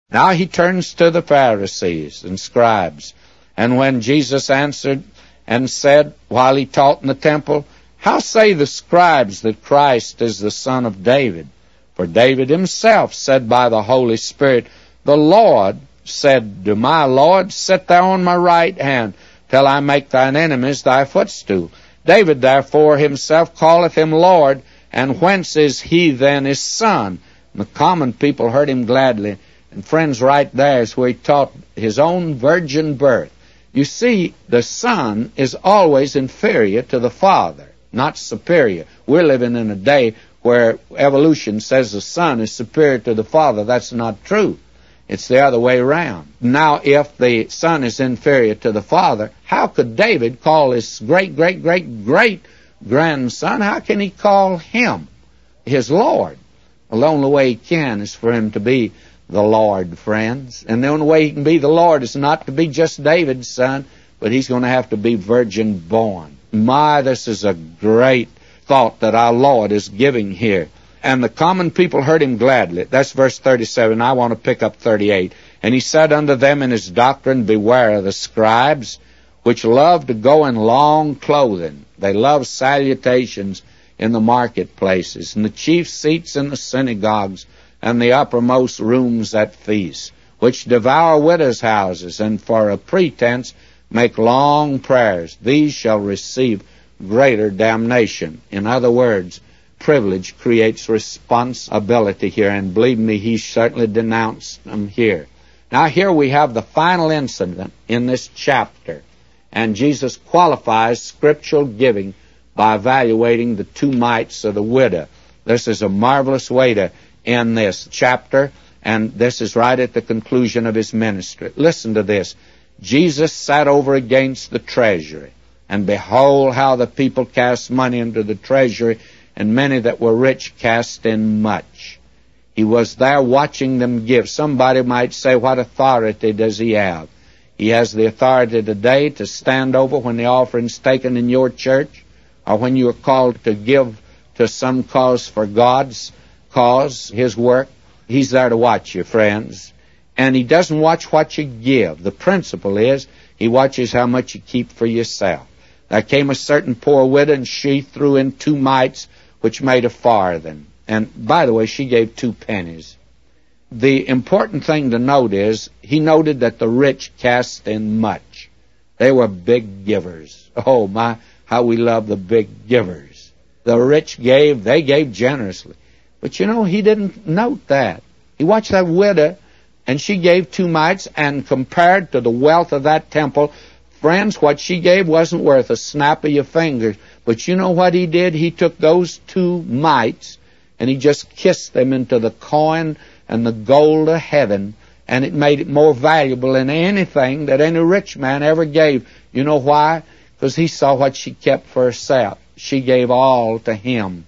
Now he turns to the Pharisees and scribes. And when Jesus answered and said, while he taught in the temple, how say the scribes that Christ is the son of David? For David himself said by the Holy Spirit, the Lord said to my Lord, sit thou on my right hand, till I make thine enemies thy footstool. David therefore himself calleth him Lord, and whence is he then his son? And the common people heard him gladly. And friends, right there is where he taught his own virgin birth. You see, the Son is always inferior to the Father, not superior. We're living in a day where evolution says the Son is superior to the Father. That's not true. It's the other way around. Now, if the Son is inferior to the Father, how could David call his great-great-great-great-grandson, how can he call him his Lord? Well, the only way he can is for him to be the Lord, friends. And the only way he can be the Lord is not to be just David's son, but he's going to have to be virgin born. My, this is a great thought that our Lord is giving here. And the common people heard him gladly. That's verse 37. I want to pick up 38. And he said unto them in his doctrine, beware of the scribes, which love to go in long clothing. They love salutations in the marketplaces, and the chief seats in the synagogues, and the uppermost rooms at feasts, which devour widows' houses, and for a pretense make long prayers. These shall receive greater damnation. In other words, privilege creates responsibility here, and believe me, he certainly denounced them here. Now here we have the final incident in this chapter, and Jesus qualifies scriptural giving by evaluating the 2 mites of the widow. This is a marvelous way to end this chapter, and this is right at the conclusion of his ministry. Listen to this. Jesus sat over against the treasury, and behold how the people cast money into the treasury, and many that were rich cast in much. He was there watching them give. Somebody might say, what authority does he have? He has the authority today to stand over when the offering's taken in your church, or when you are called to give to some cause for God's cause, his work. He's there to watch you, friends. And he doesn't watch what you give. The principle is he watches how much you keep for yourself. There came a certain poor widow, and she threw in 2 mites, which made a farthing. And, by the way, she gave 2 pennies. The important thing to note is he noted that the rich cast in much. They were big givers. Oh, my, how we love the big givers. The rich gave, they gave generously. But you know, he didn't note that. He watched that widow, and she gave 2 mites, and compared to the wealth of that temple, friends, what she gave wasn't worth a snap of your fingers. But you know what he did? He took those 2 mites, and he just kissed them into the coin and the gold of heaven, and it made it more valuable than anything that any rich man ever gave. You know why? Because he saw what she kept for herself. She gave all to him.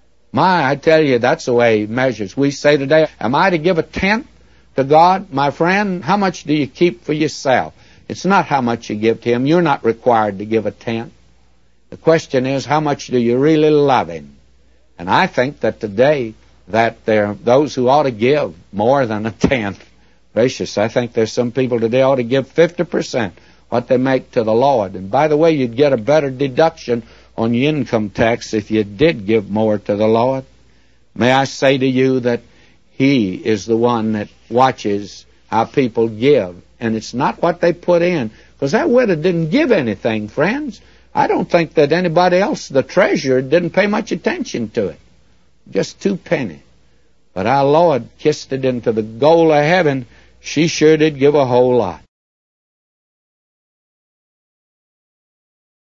My, I tell you, that's the way he measures. We say today, am I to give a tenth to God? My friend, how much do you keep for yourself? It's not how much you give to him. You're not required to give a tenth. The question is, how much do you really love him? And I think that today that there are those who ought to give more than a tenth. Gracious, I think there's some people today ought to give 50% what they make to the Lord. And by the way, you'd get a better deduction on your income tax if you did give more to the Lord. May I say to you that he is the one that watches how people give, and it's not what they put in, because that widow didn't give anything, friends. I don't think that anybody else, the treasurer, didn't pay much attention to it. Just 2 pennies. But our Lord kissed it into the gold of heaven. She sure did give a whole lot.